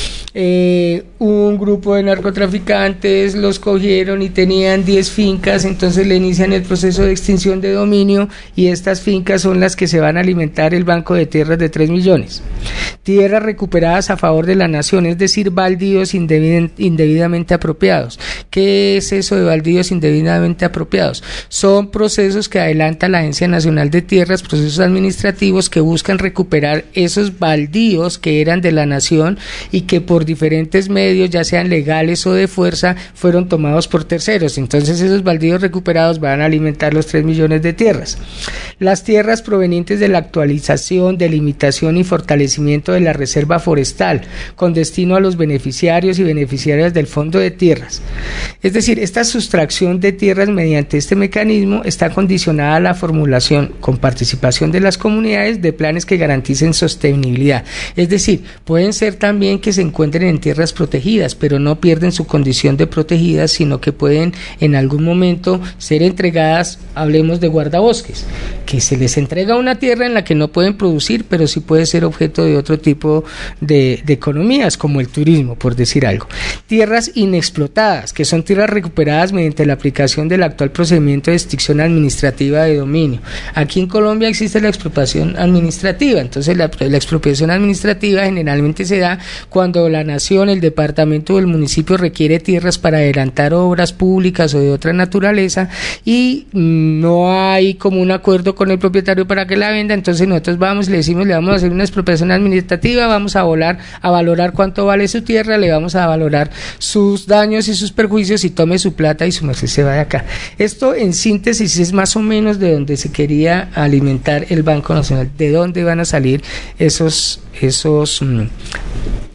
un grupo de narcotraficantes los cogieron y tenían 10 fincas, entonces le inician el proceso de extinción de dominio, y estas fincas son las que se van a alimentar el banco de tierras de 3 millones. Tierras recuperadas a favor de la nación, es decir, baldíos indebidamente apropiados. ¿Qué es eso de baldíos indebidamente apropiados? Son procesos que adelanta la Agencia Nacional de Tierras, procesos administrativos que buscan recuperar esos baldíos que eran de la nación y que por diferentes medios, ya sean legales o de fuerza, fueron tomados por terceros. Entonces esos baldíos recuperados van a alimentar los 3 millones de tierras. Las tierras provenientes de la actualización, delimitación y fortalecimiento de la reserva forestal, con destino a los beneficiarios y beneficiarias del Fondo de Tierras. Es decir, esta sustracción de tierras mediante este mecanismo está condicionada a la formulación, con participación de las comunidades, de planes que garanticen sostenibilidad. Es decir, pueden ser también que se encuentren en tierras protegidas, pero no pierden su condición de protegidas, sino que pueden en algún momento ser entregadas, hablemos de guardabosques, que se les entrega una tierra en la que no pueden producir, pero sí puede ser objeto de otro tipo de economías, como el turismo, por decir algo. Tierras inexplotadas, que son tierras recuperadas mediante la aplicación del actual procedimiento de extinción administrativa de dominio. Aquí en Colombia existe la expropiación administrativa, entonces la expropiación administrativa generalmente se da cuando la nación, el departamento o el municipio requiere tierras para adelantar obras públicas o de otra naturaleza, y no hay como un acuerdo con el propietario para que la venda. Entonces nosotros vamos y le decimos, le vamos a hacer una expropiación administrativa, vamos a valorar cuánto vale su tierra, le vamos a valorar sus daños y sus perjuicios, y tome su plata y su merced se va de acá. Esto en síntesis es más o menos de donde se quería alimentar el Banco Nacional, de dónde van a salir esos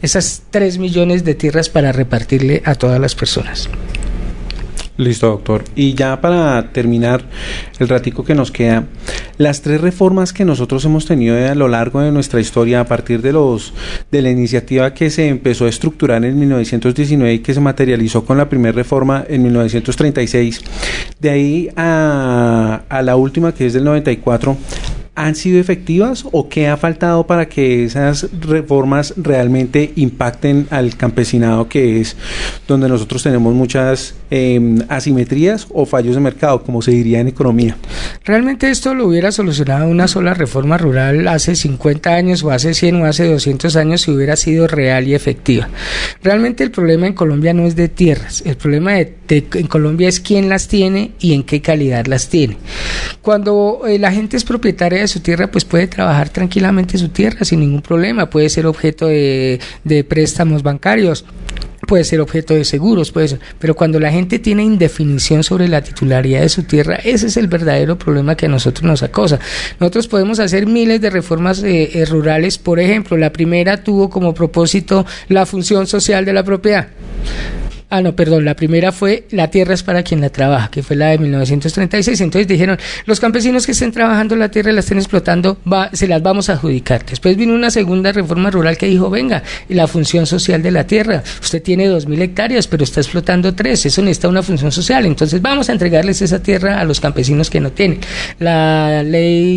esas 3 millones de tierras para repartirle a todas las personas. Listo, doctor. Y ya para terminar el ratico que nos queda, las 3 reformas que nosotros hemos tenido a lo largo de nuestra historia, a partir de la iniciativa que se empezó a estructurar en 1919 y que se materializó con la primera reforma en 1936, de ahí a la última, que es del 94, ¿han sido efectivas o qué ha faltado para que esas reformas realmente impacten al campesinado, que es donde nosotros tenemos muchas asimetrías o fallos de mercado, como se diría en economía? Realmente esto lo hubiera solucionado una sola reforma rural hace 50 años o hace 100 o hace 200 años si hubiera sido real y efectiva. Realmente el problema en Colombia no es de tierras, el problema en Colombia es quién las tiene y en qué calidad las tiene. Cuando la gente es propietaria de su tierra, pues puede trabajar tranquilamente su tierra sin ningún problema, puede ser objeto de préstamos bancarios, puede ser objeto de seguros, puede ser, pero cuando la gente tiene indefinición sobre la titularidad de su tierra, ese es el verdadero problema que a nosotros nos acosa. Nosotros podemos hacer miles de reformas rurales. Por ejemplo, la primera tuvo como propósito la función social de la propiedad. La primera fue la tierra es para quien la trabaja, que fue la de 1936. Entonces dijeron, los campesinos que estén trabajando la tierra y la estén explotando, se las vamos a adjudicar. Después vino una segunda reforma rural que dijo, venga, la función social de la tierra, usted tiene 2.000 hectáreas, pero está explotando 3, eso necesita una función social, entonces vamos a entregarles esa tierra a los campesinos que no tienen. La ley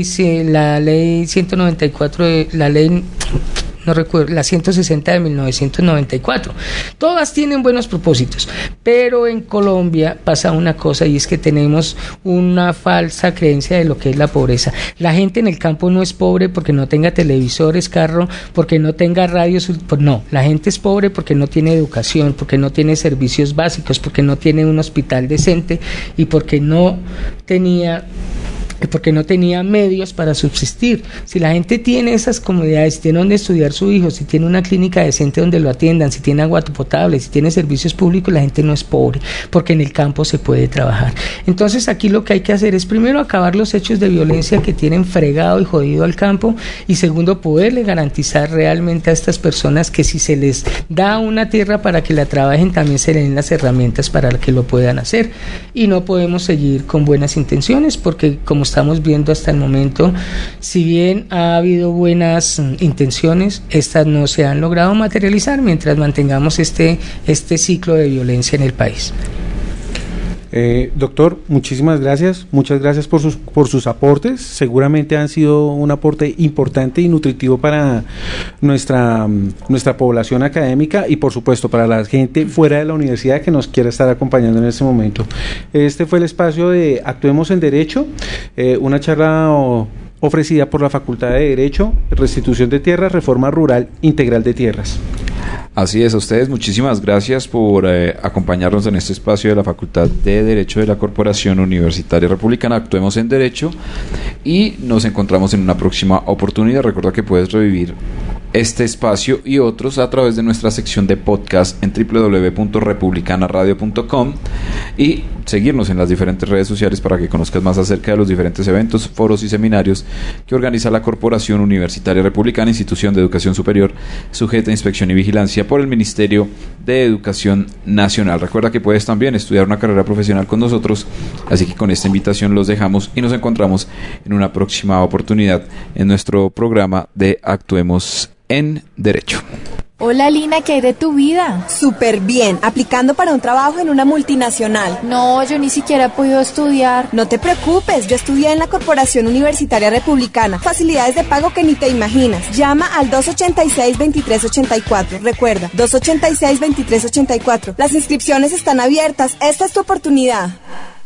194, no recuerdo, la 160 de 1994. Todas tienen buenos propósitos, pero en Colombia pasa una cosa, y es que tenemos una falsa creencia de lo que es la pobreza. La gente en el campo no es pobre porque no tenga televisores, carro, porque no tenga radios, no, la gente es pobre porque no tiene educación, porque no tiene servicios básicos, porque no tiene un hospital decente y porque no tenía medios para subsistir. Si la gente tiene esas comodidades, si tiene donde estudiar su hijo, si tiene una clínica decente donde lo atiendan, si tiene agua potable, si tiene servicios públicos, la gente no es pobre, porque en el campo se puede trabajar. Entonces aquí lo que hay que hacer es primero acabar los hechos de violencia que tienen fregado y jodido al campo, y segundo poderle garantizar realmente a estas personas que si se les da una tierra para que la trabajen, también se les den las herramientas para que lo puedan hacer. Y no podemos seguir con buenas intenciones, porque como estamos viendo hasta el momento, si bien ha habido buenas intenciones, estas no se han logrado materializar mientras mantengamos este ciclo de violencia en el país. Doctor, muchísimas gracias, muchas gracias por sus aportes. Seguramente han sido un aporte importante y nutritivo para nuestra población académica y por supuesto para la gente fuera de la universidad que nos quiera estar acompañando en este momento. Este fue el espacio de Actuemos en Derecho, una charla ofrecida por la Facultad de Derecho, Restitución de Tierras, Reforma Rural Integral de Tierras. Así es, a ustedes muchísimas gracias por acompañarnos en este espacio de la Facultad de Derecho de la Corporación Universitaria Republicana. Actuemos en Derecho y nos encontramos en una próxima oportunidad. Recuerda que puedes revivir este espacio y otros a través de nuestra sección de podcast en www.republicanaradio.com y seguirnos en las diferentes redes sociales para que conozcas más acerca de los diferentes eventos, foros y seminarios que organiza la Corporación Universitaria Republicana, institución de educación superior sujeta a inspección y vigilancia por el Ministerio de Educación Nacional. Recuerda que puedes también estudiar una carrera profesional con nosotros, así que con esta invitación los dejamos y nos encontramos en una próxima oportunidad en nuestro programa de Actuemos en Derecho. Hola Lina, ¿qué hay de tu vida? Súper bien, aplicando para un trabajo en una multinacional. No, yo ni siquiera he podido estudiar. No te preocupes, yo estudié en la Corporación Universitaria Republicana. Facilidades de pago que ni te imaginas. Llama al 286-2384. Recuerda, 286-2384. Las inscripciones están abiertas. Esta es tu oportunidad.